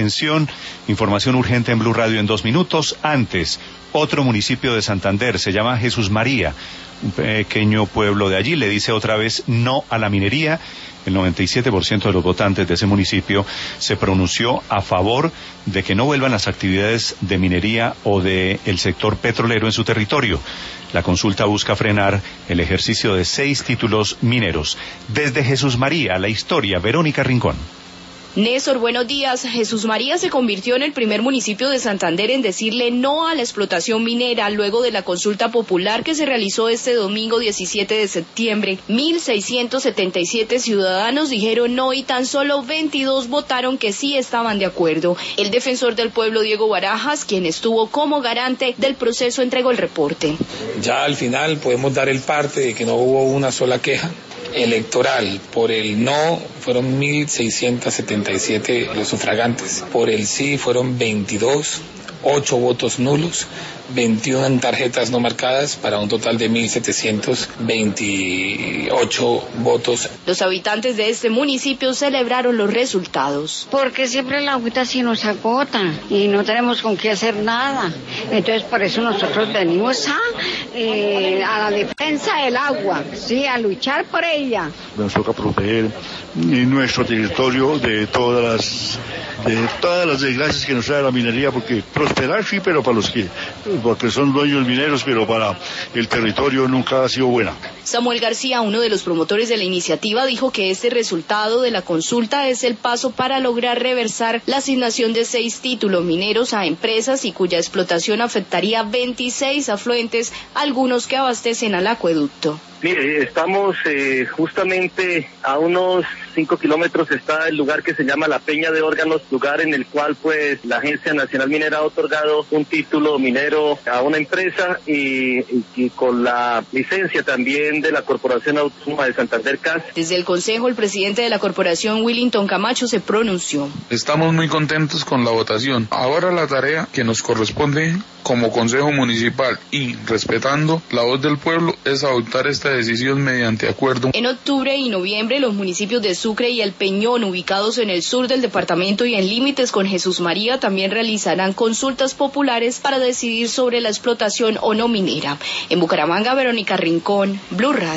Atención, información urgente en Blue Radio en 2 minutos. Antes, otro municipio de Santander, se llama Jesús María, un pequeño pueblo de allí, le dice otra vez no a la minería. El 97% de los votantes de ese municipio se pronunció a favor de que no vuelvan las actividades de minería o del sector petrolero en su territorio. La consulta busca frenar el ejercicio de 6 títulos mineros. Desde Jesús María, la historia, Verónica Rincón. Néstor, buenos días. Jesús María se convirtió en el primer municipio de Santander en decirle no a la explotación minera luego de la consulta popular que se realizó este domingo 17 de septiembre. 1.677 ciudadanos dijeron no y tan solo 22 votaron que sí estaban de acuerdo. El defensor del pueblo, Diego Barajas, quien estuvo como garante del proceso, entregó el reporte. Ya al final podemos dar el parte de que no hubo una sola queja electoral. Por el no fueron 1.677 los sufragantes, por el sí fueron 22, 8 votos nulos, 21 tarjetas no marcadas, para un total de 1.728 votos. Los habitantes de este municipio celebraron los resultados. Porque siempre la agüita sí nos agota y no tenemos con qué hacer nada. Entonces por eso nosotros venimos a la defensa del agua, sí, a luchar por ella. Nos toca proteger nuestro territorio de todas las desgracias que nos trae la minería, porque prosperar sí, pero porque son dueños mineros, pero para el territorio nunca ha sido buena. Samuel García, uno de los promotores de la iniciativa, dijo que este resultado de la consulta es el paso para lograr reversar la asignación de 6 títulos mineros a empresas y cuya explotación afectaría 26 afluentes, algunos que abastecen al acueducto. Mire, estamos justamente a unos 5 kilómetros está el lugar que se llama La Peña de Órganos, lugar en el cual pues la Agencia Nacional Minera ha otorgado un título minero a una empresa y con la licencia también de la Corporación Autónoma de Santander CAS. Desde el Consejo, el presidente de la corporación, Willington Camacho, se pronunció. Estamos muy contentos con la votación. Ahora la tarea que nos corresponde como Consejo Municipal y respetando la voz del pueblo es adoptar esta decisión mediante acuerdo. En octubre y noviembre, los municipios de Sucre y El Peñón, ubicados en el sur del departamento y en límites con Jesús María, también realizarán consultas populares para decidir sobre la explotación o no minera. En Bucaramanga, Verónica Rincón, Blue Radio.